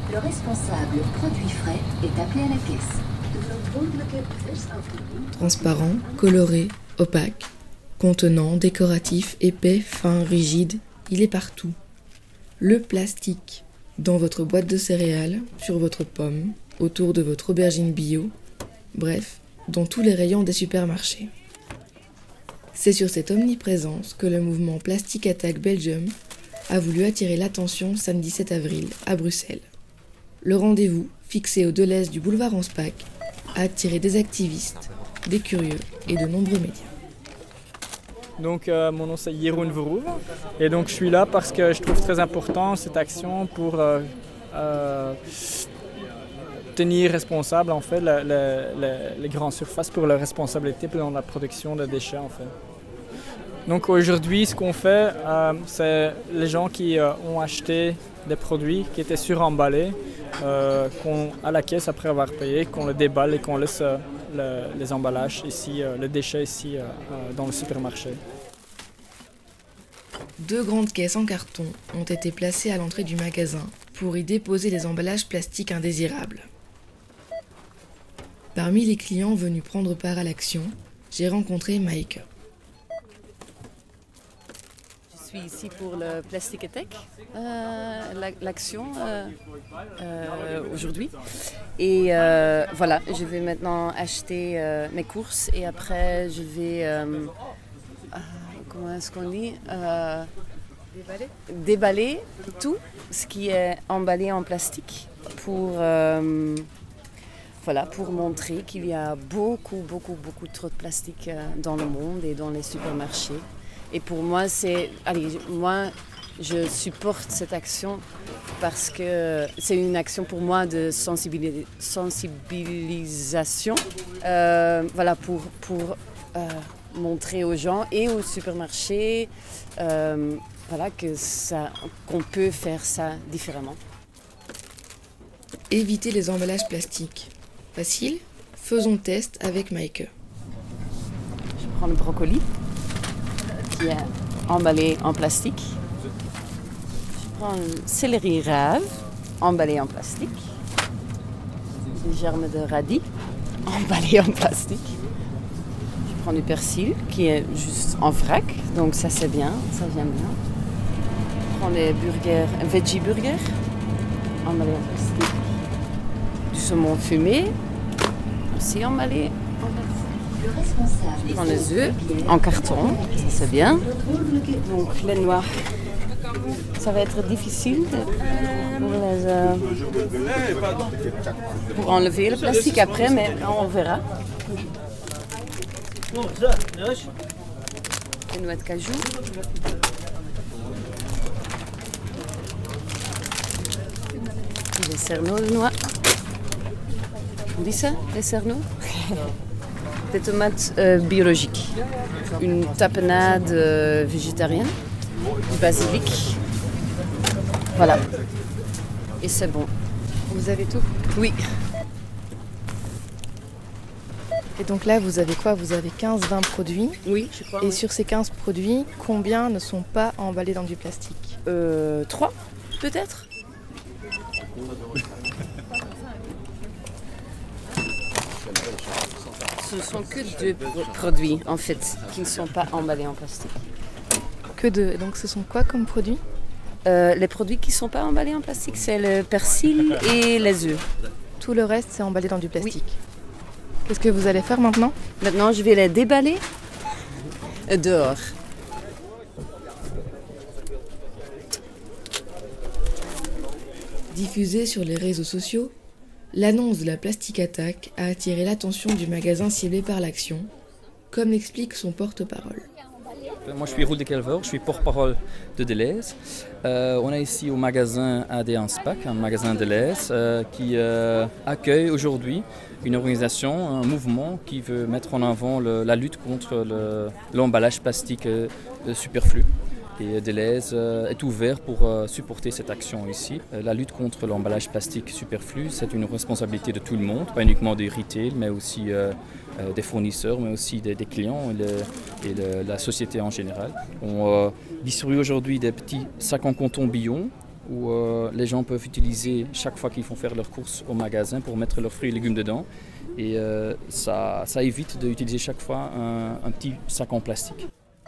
Le responsable produit frais est appelé à la caisse. Transparent, coloré, opaque, contenant, décoratif, épais, fin, rigide, il est partout. Le plastique, dans votre boîte de céréales, sur votre pomme, autour de votre aubergine bio, bref, dans tous les rayons des supermarchés. C'est sur cette omniprésence que le mouvement Plastic Attack Belgium a voulu attirer l'attention samedi 7 avril à Bruxelles. Le rendez-vous, fixé au Deleuze du boulevard Anspach, a attiré des activistes, des curieux et de nombreux médias. Donc mon nom c'est Jeroen Verhoeven et donc je suis là parce que je trouve très important cette action pour tenir responsable en fait les grandes surfaces pour leur responsabilité dans la production de déchets en fait. Donc aujourd'hui ce qu'on fait c'est les gens qui ont acheté des produits qui étaient suremballés qu'on à la caisse après avoir payé, qu'on le déballe et qu'on laisse les emballages ici, les déchets ici dans le supermarché. 2 grandes caisses en carton ont été placées à l'entrée du magasin pour y déposer les emballages plastiques indésirables. Parmi les clients venus prendre part à l'action, j'ai rencontré Maïke. Je suis ici pour le Plastic Attack, l'action aujourd'hui. Et voilà, je vais maintenant acheter mes courses et après je vais, comment est-ce qu'on dit, déballer tout ce qui est emballé en plastique pour, voilà, pour montrer qu'il y a beaucoup trop de plastique dans le monde et dans les supermarchés. Et pour moi, je supporte cette action parce que c'est une action pour moi de sensibilisation, voilà, pour montrer aux gens et aux supermarchés voilà, qu'on peut faire ça différemment. Éviter les emballages plastiques. Facile ? Faisons test avec Maïke. Je prends le brocoli qui est emballé en plastique. Je prends le céleri rave emballé en plastique. Des germes de radis emballés en plastique. Je prends du persil qui est juste en vrac, donc ça c'est bien, ça vient bien. Je prends des burgers, veggie burgers emballés en plastique. Du saumon fumé aussi emballé en plastique. Je prends les œufs en carton, ça c'est bien. Donc les noix, ça va être difficile pour enlever le plastique après, mais on verra. Les noix de cajou. Les cerneaux de noix. On dit ça, les cerneaux? Des tomates biologiques, une tapenade végétarienne, du basilic, voilà. Et c'est bon. Vous avez tout ? Oui. Et donc là, vous avez quoi ? Vous avez 15-20 produits. Oui, je crois. Et sur ces 15 produits, combien ne sont pas emballés dans du plastique ? 3, peut-être. Ce ne sont que 2 produits, en fait, qui ne sont pas emballés en plastique. Que 2. Donc ce sont quoi comme produits ? Les produits qui ne sont pas emballés en plastique, c'est le persil et les œufs. Tout le reste, c'est emballé dans du plastique. Oui. Qu'est-ce que vous allez faire maintenant ? Maintenant, je vais les déballer dehors. Diffusée sur les réseaux sociaux, l'annonce de la Plastic Attack a attiré l'attention du magasin ciblé par l'action, comme l'explique son porte-parole. Moi, je suis Roel de Kelver, je suis porte-parole de Deleuze. On est ici au magasin AD Anspach, un magasin Deleuze qui accueille aujourd'hui une organisation, un mouvement qui veut mettre en avant la lutte contre l'emballage plastique superflu. Et Deleuze est ouvert pour supporter cette action ici. La lutte contre l'emballage plastique superflu, c'est une responsabilité de tout le monde, pas uniquement des retail, mais aussi des fournisseurs, mais aussi des clients et la société en général. On distribue aujourd'hui des petits sacs en coton Billon où les gens peuvent utiliser chaque fois qu'ils font faire leurs courses au magasin pour mettre leurs fruits et légumes dedans. Et ça évite d'utiliser chaque fois un petit sac en plastique.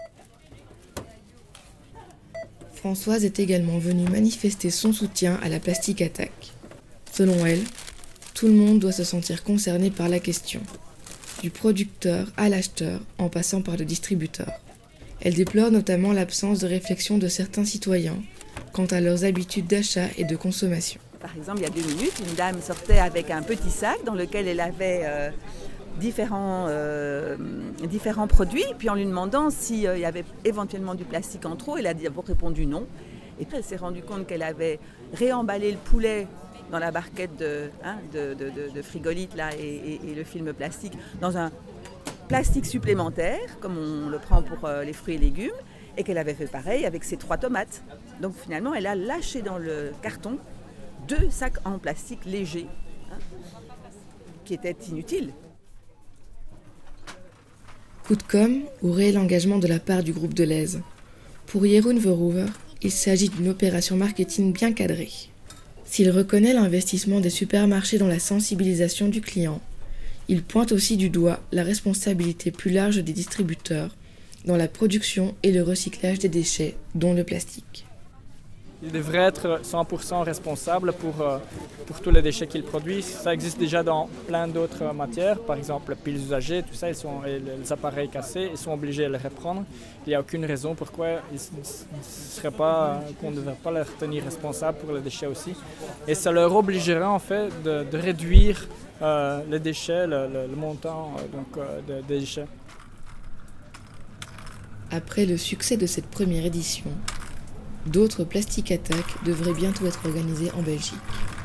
Françoise est également venue manifester son soutien à la Plastic Attack. Selon elle, tout le monde doit se sentir concerné par la question, du producteur à l'acheteur en passant par le distributeur. Elle déplore notamment l'absence de réflexion de certains citoyens quant à leurs habitudes d'achat et de consommation. Par exemple, il y a 2 minutes, une dame sortait avec un petit sac dans lequel elle avait différents produits, puis en lui demandant s'il y avait éventuellement du plastique en trop, elle a d'abord répondu non. Et puis elle s'est rendue compte qu'elle avait réemballé le poulet dans la barquette de frigolite là, et le film plastique dans un plastique supplémentaire, comme on le prend pour les fruits et légumes, et qu'elle avait fait pareil avec ses 3 tomates. Donc finalement, elle a lâché dans le carton 2 sacs en plastique léger, qui étaient inutiles. Coup de com' ou réel engagement de la part du groupe Delhaize. Pour Jeroen Verhoeven, il s'agit d'une opération marketing bien cadrée. S'il reconnaît l'investissement des supermarchés dans la sensibilisation du client, il pointe aussi du doigt la responsabilité plus large des distributeurs dans la production et le recyclage des déchets, dont le plastique. Ils devraient être 100% responsables pour tous les déchets qu'ils produisent. Ça existe déjà dans plein d'autres matières, par exemple les piles usagées, tout ça, et les appareils cassés, ils sont obligés de les reprendre. Il n'y a aucune raison pourquoi qu'on ne devrait pas les tenir responsables pour les déchets aussi. Et ça leur obligerait en fait de réduire les déchets, le montant des déchets. Après le succès de cette première édition, d'autres Plastic Attack devraient bientôt être organisées en Belgique.